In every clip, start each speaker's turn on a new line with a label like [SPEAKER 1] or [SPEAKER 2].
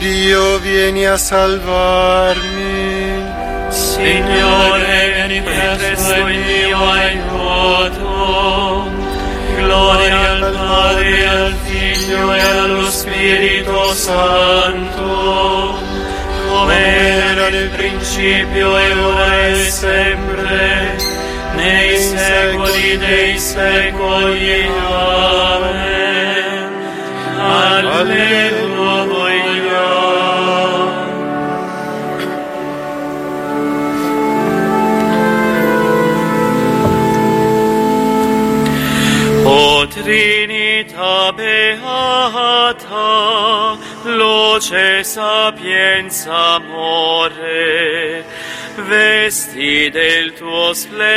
[SPEAKER 1] Dio, vieni a salvarmi.
[SPEAKER 2] Signore, vieni presto in mio aiuto. Gloria al Padre, al Figlio e allo Spirito Santo, come era nel principio e ora e sempre, nei secoli dei secoli. Amen. Alleluia. O Trinità beata, luce, sapienza, amore, vesti del tuo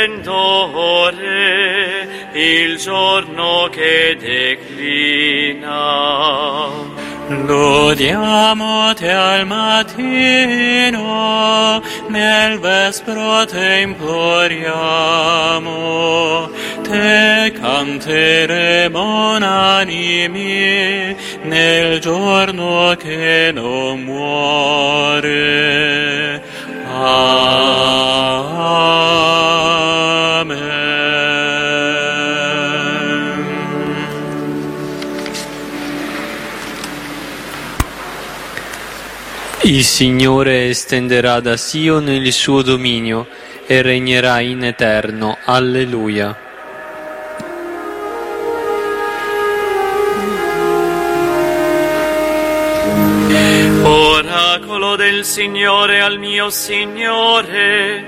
[SPEAKER 2] splendore il giorno che declina. Lodiamo te al mattino, nel vespro te imploriamo, te canteremo unanimi nel giorno che non muore. Amen.
[SPEAKER 3] Il Signore estenderà da Sion il suo dominio e regnerà in eterno. Alleluia.
[SPEAKER 2] Oracolo del Signore al mio Signore,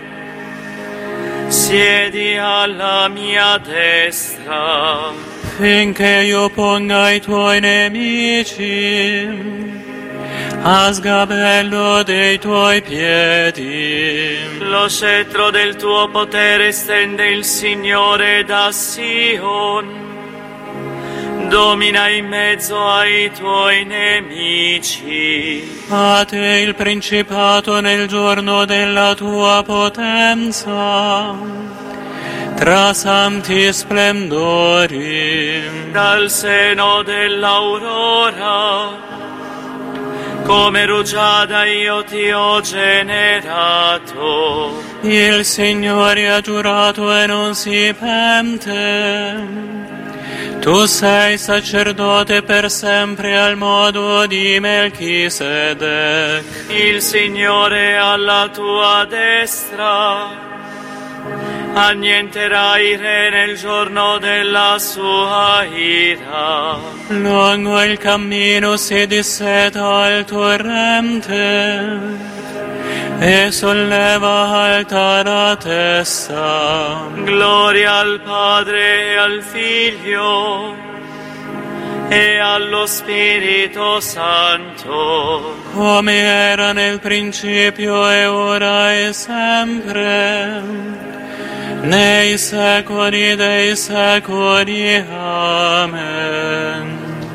[SPEAKER 2] siedi alla mia destra, finché io ponga i tuoi nemici a sgabello dei tuoi piedi. Lo scettro del tuo potere stende il Signore da Sion, domina in mezzo ai tuoi nemici. A te il principato nel giorno della tua potenza, tra santi splendori. Dal seno dell'aurora, come rugiada io ti ho generato. Il Signore ha giurato e non si pente. Tu sei sacerdote per sempre al modo di Melchisedec. Il Signore alla tua destra annienterà i re nel giorno della sua ira. Lungo il cammino si disseta il torrente e solleva alta la testa. Gloria al Padre e al Figlio e allo Spirito Santo, come era nel principio e ora e sempre, nei secoli dei secoli. Amen.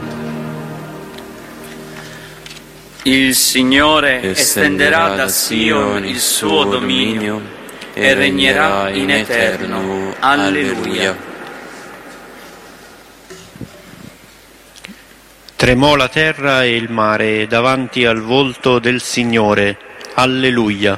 [SPEAKER 2] Il Signore estenderà da Sion il suo dominio e regnerà in eterno. Alleluia.
[SPEAKER 4] Tremò la terra e il mare davanti al volto del Signore. Alleluia.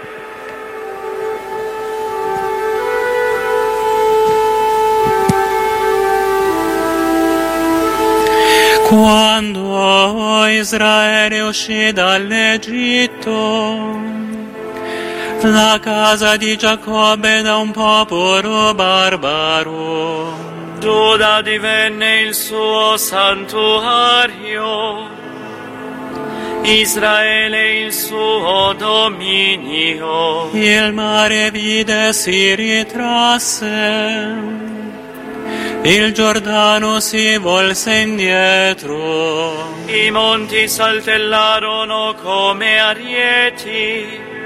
[SPEAKER 2] Quando Israele uscì dall'Egitto, la casa di Giacobbe da un popolo barbaro, Giuda divenne il suo santuario, Israele il suo dominio. Il mare vide si ritrasse, il Giordano si volse indietro, i monti saltellarono come arieti,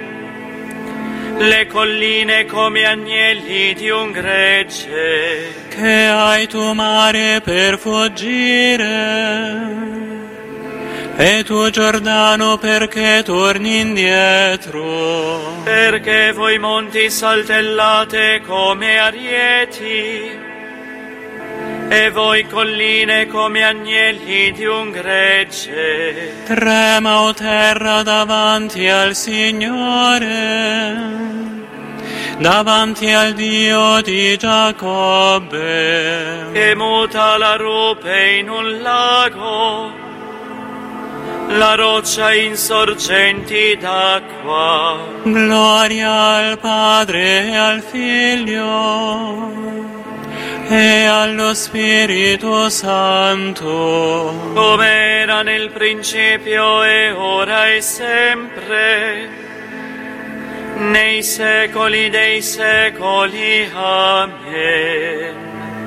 [SPEAKER 2] le colline come agnelli di un gregge. Che hai tu, mare, per fuggire? E tu, Giordano, perché torni indietro? Perché voi monti saltellate come arieti, E voi colline come agnelli di un gregge.
[SPEAKER 3] Trema, o terra, davanti al Signore, davanti al Dio di Giacobbe,
[SPEAKER 2] Che muta la rupe in un lago, la roccia in sorgenti d'acqua.
[SPEAKER 3] Gloria al Padre e al Figlio e allo Spirito Santo,
[SPEAKER 2] Come era nel principio e ora e sempre, nei secoli dei secoli. Amen.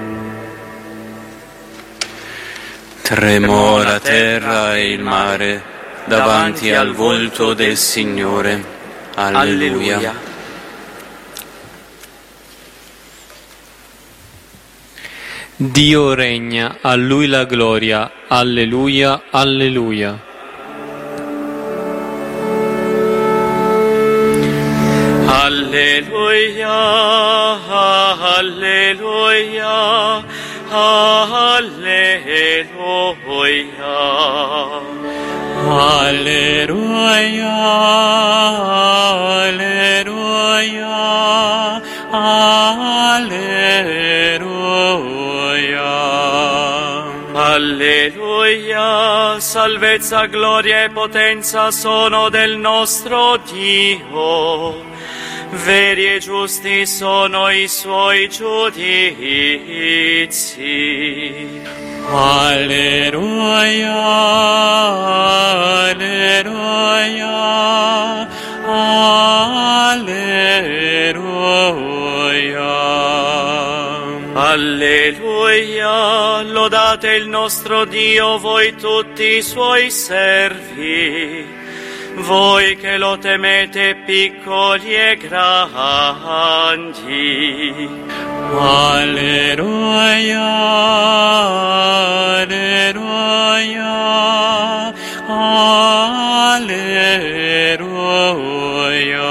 [SPEAKER 5] Tremò la terra e il mare davanti al volto del Signore. Alleluia.
[SPEAKER 3] Dio regna, a Lui la gloria. Alleluia, alleluia.
[SPEAKER 2] Alleluia, alleluia, alleluia.
[SPEAKER 3] Alleluia, alleluia, alleluia.
[SPEAKER 2] Alleluia, salvezza, gloria e potenza sono del nostro Dio. Veri e giusti sono i suoi giudizi.
[SPEAKER 3] Alleluia, alleluia, alleluia.
[SPEAKER 2] Alleluia, lodate il nostro Dio voi tutti i suoi servi, voi che lo temete piccoli e grandi.
[SPEAKER 3] Alleluia, alleluia, alleluia.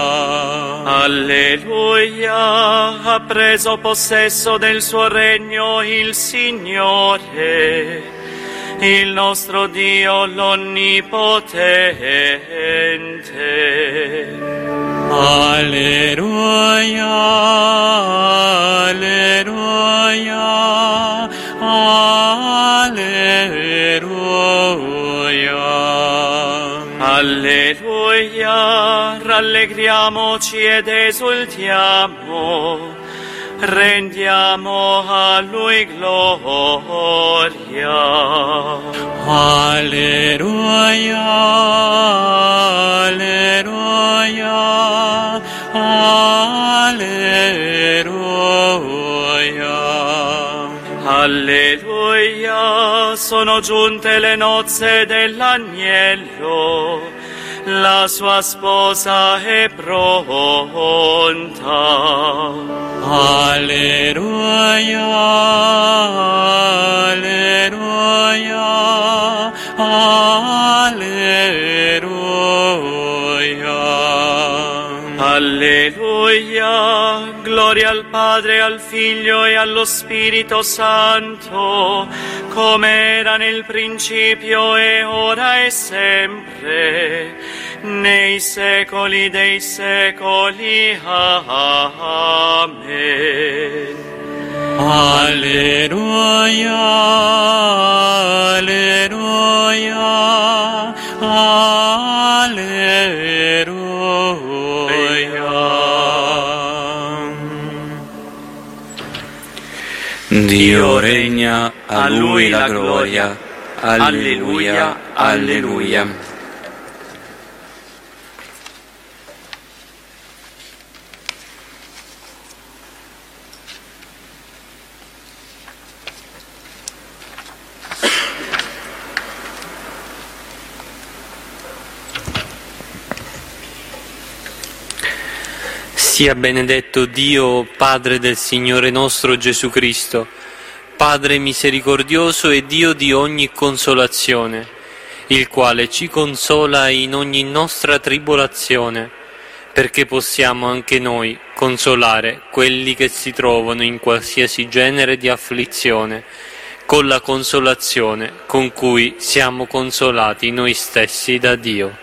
[SPEAKER 2] Alleluia, ha preso possesso del suo regno il Signore, il nostro Dio l'Onnipotente.
[SPEAKER 3] Alleluia, alleluia, alleluia.
[SPEAKER 2] Alleluia, rallegriamoci ed esultiamo, rendiamo a Lui gloria.
[SPEAKER 3] Alleluia, alleluia, alleluia.
[SPEAKER 2] Alleluia, sono giunte le nozze dell'agnello, la sua sposa è pronta.
[SPEAKER 3] Alleluia, alleluia, alleluia.
[SPEAKER 2] Alleluia, gloria al Padre, al Figlio e allo Spirito Santo, come era nel principio e ora e sempre, nei secoli dei secoli. Amen.
[SPEAKER 3] Alleluia, alleluia, alleluia.
[SPEAKER 5] Dio regna, a Lui la gloria. Alleluia, alleluia.
[SPEAKER 3] Sia benedetto Dio, Padre del Signore nostro Gesù Cristo, Padre misericordioso e Dio di ogni consolazione, il quale ci consola in ogni nostra tribolazione, perché possiamo anche noi consolare quelli che si trovano in qualsiasi genere di afflizione, con la consolazione con cui siamo consolati noi stessi da Dio.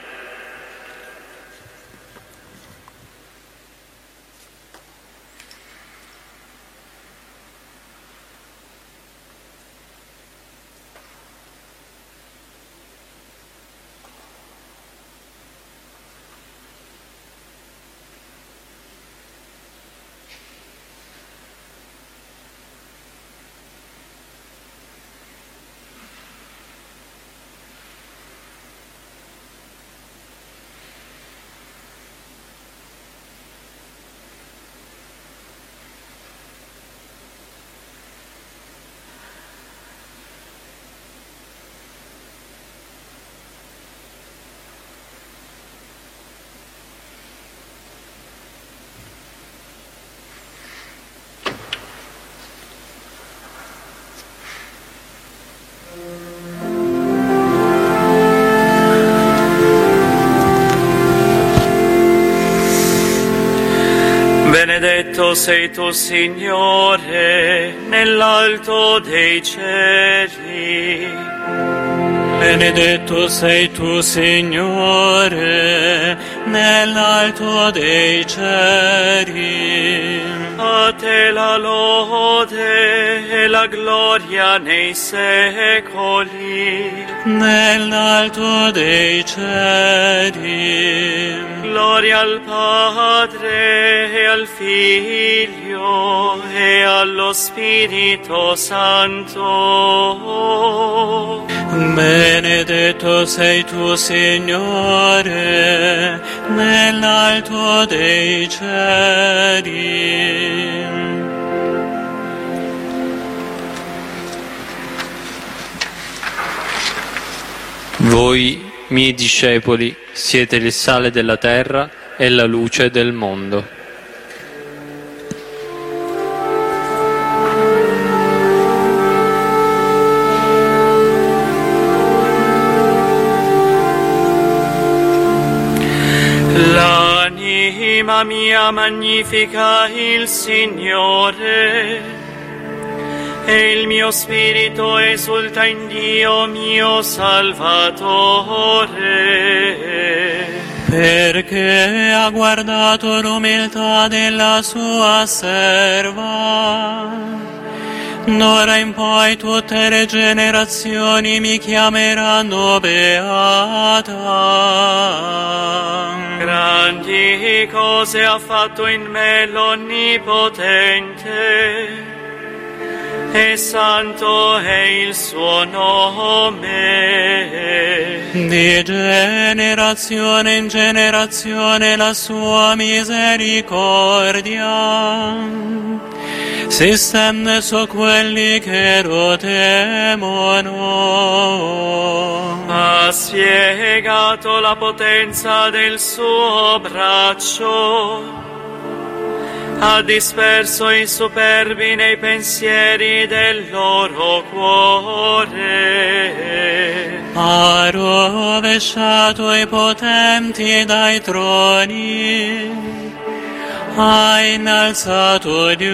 [SPEAKER 2] Benedetto sei tu, Signore, nell'alto dei cieli.
[SPEAKER 3] Benedetto sei tu, Signore, nell'alto dei cieli.
[SPEAKER 2] A te la lode e la gloria nei secoli.
[SPEAKER 3] Nell'alto dei cieli.
[SPEAKER 2] Gloria al Padre e al Figlio e allo Spirito Santo.
[SPEAKER 3] Benedetto sei tu, Signore, nell'alto dei cieli. Voi, miei discepoli, siete il sale della terra e la luce del mondo.
[SPEAKER 2] L'anima mia magnifica il Signore, e il mio spirito esulta in Dio mio Salvatore.
[SPEAKER 3] Perché ha guardato l'umiltà della sua serva. D'ora in poi tutte le generazioni mi chiameranno beata.
[SPEAKER 2] Grandi cose ha fatto in me l'Onnipotente, e santo è il suo nome.
[SPEAKER 3] Di generazione in generazione la sua misericordia si stende su quelli che lo temono.
[SPEAKER 2] Ha spiegato la potenza del suo braccio, ha disperso i superbi nei pensieri del loro cuore.
[SPEAKER 3] Ha rovesciato i potenti dai troni, ha innalzato gli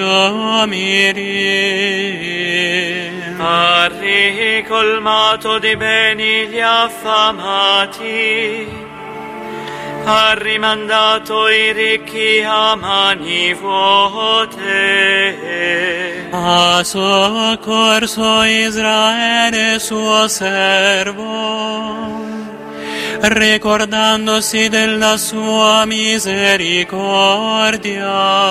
[SPEAKER 3] umili.
[SPEAKER 2] Ha ricolmato di beni gli affamati, ha rimandato i ricchi a mani vuote.
[SPEAKER 3] Ha soccorso Israele suo servo, ricordandosi della sua misericordia.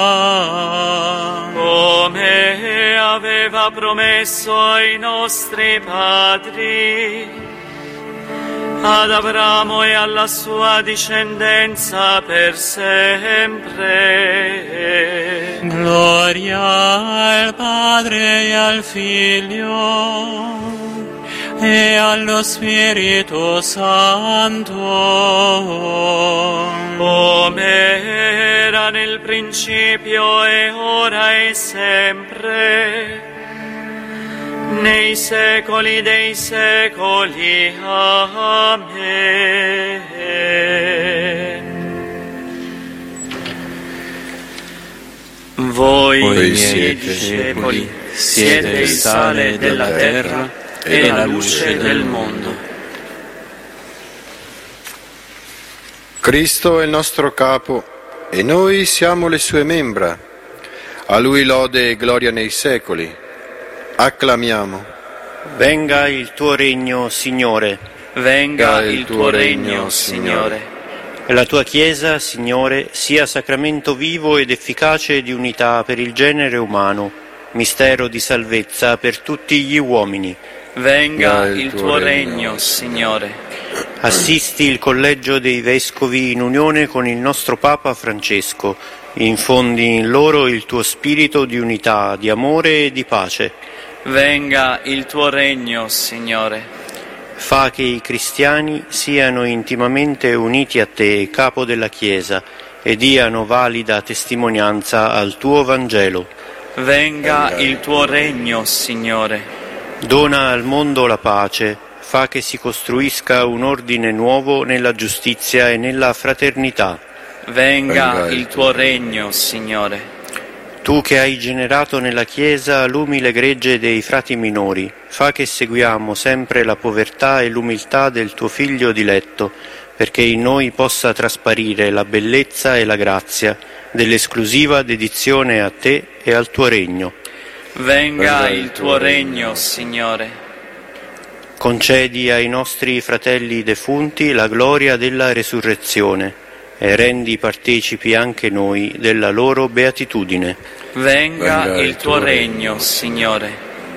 [SPEAKER 2] Come aveva promesso ai nostri padri, ad Abramo e alla sua discendenza per sempre.
[SPEAKER 3] Gloria al Padre e al Figlio e allo Spirito Santo,
[SPEAKER 2] come era nel principio e ora e sempre, nei secoli dei secoli. Amen.
[SPEAKER 5] Voi siete discepoli, siete il sale della terra e la luce del mondo.
[SPEAKER 1] Cristo è il nostro capo e noi siamo le sue membra. A Lui lode e gloria nei secoli. Acclamiamo.
[SPEAKER 4] Venga il tuo regno, Signore.
[SPEAKER 5] Venga il tuo regno, Signore.
[SPEAKER 4] E la tua Chiesa, Signore, sia sacramento vivo ed efficace di unità per il genere umano, mistero di salvezza per tutti gli uomini.
[SPEAKER 5] Venga il tuo regno, Signore.
[SPEAKER 4] Assisti il collegio dei Vescovi in unione con il nostro Papa Francesco. Infondi in loro il tuo spirito di unità, di amore e di pace.
[SPEAKER 5] Venga il tuo regno, Signore.
[SPEAKER 4] Fa che i cristiani siano intimamente uniti a te, capo della Chiesa, e diano valida testimonianza al tuo Vangelo.
[SPEAKER 5] Venga il tuo regno, Signore.
[SPEAKER 4] Dona al mondo la pace, fa che si costruisca un ordine nuovo nella giustizia e nella fraternità.
[SPEAKER 5] Venga il tuo regno, Signore.
[SPEAKER 4] Tu che hai generato nella Chiesa l'umile gregge dei frati minori, fa che seguiamo sempre la povertà e l'umiltà del tuo Figlio diletto, perché in noi possa trasparire la bellezza e la grazia dell'esclusiva dedizione a te e al tuo regno.
[SPEAKER 5] Venga il tuo regno, Signore.
[SPEAKER 4] Concedi ai nostri fratelli defunti la gloria della resurrezione e rendi partecipi anche noi della loro beatitudine.
[SPEAKER 5] Venga il tuo regno, Signore.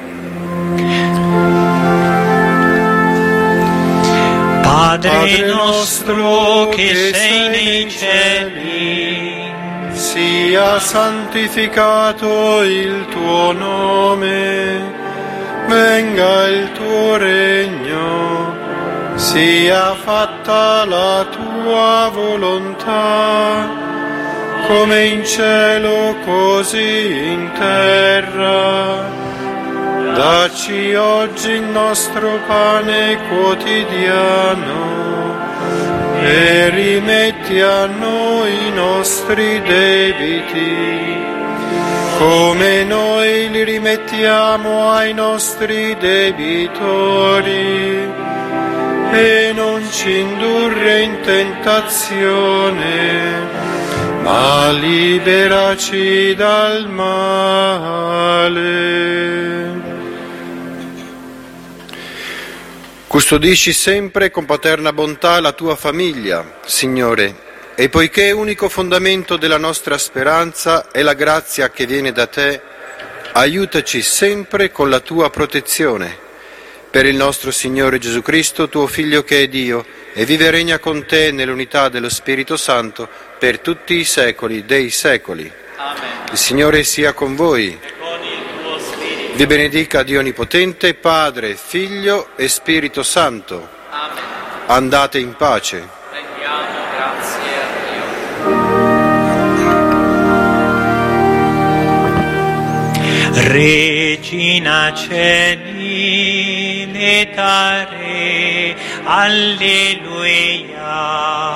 [SPEAKER 2] Padre nostro che sei nei cieli,
[SPEAKER 1] sia santificato il tuo nome, venga il tuo regno, sia fatta la tua volontà, come in cielo così in terra. Dacci oggi il nostro pane quotidiano e rimetti a noi i nostri debiti, come noi li rimettiamo ai nostri debitori, e non ci indurre in tentazione, ma liberaci dal male. Custodisci sempre con paterna bontà la tua famiglia, Signore, e poiché unico fondamento della nostra speranza è la grazia che viene da te, aiutaci sempre con la tua protezione. Per il nostro Signore Gesù Cristo, tuo Figlio che è Dio, e vive e regna con te nell'unità dello Spirito Santo per tutti i secoli dei secoli.
[SPEAKER 5] Amen.
[SPEAKER 1] Il Signore sia con voi. Vi benedica Dio Onnipotente, Padre, Figlio e Spirito Santo.
[SPEAKER 5] Amen.
[SPEAKER 1] Andate in pace.
[SPEAKER 5] Rendiamo grazie a Dio.
[SPEAKER 2] Regina Celi, letare, alleluia.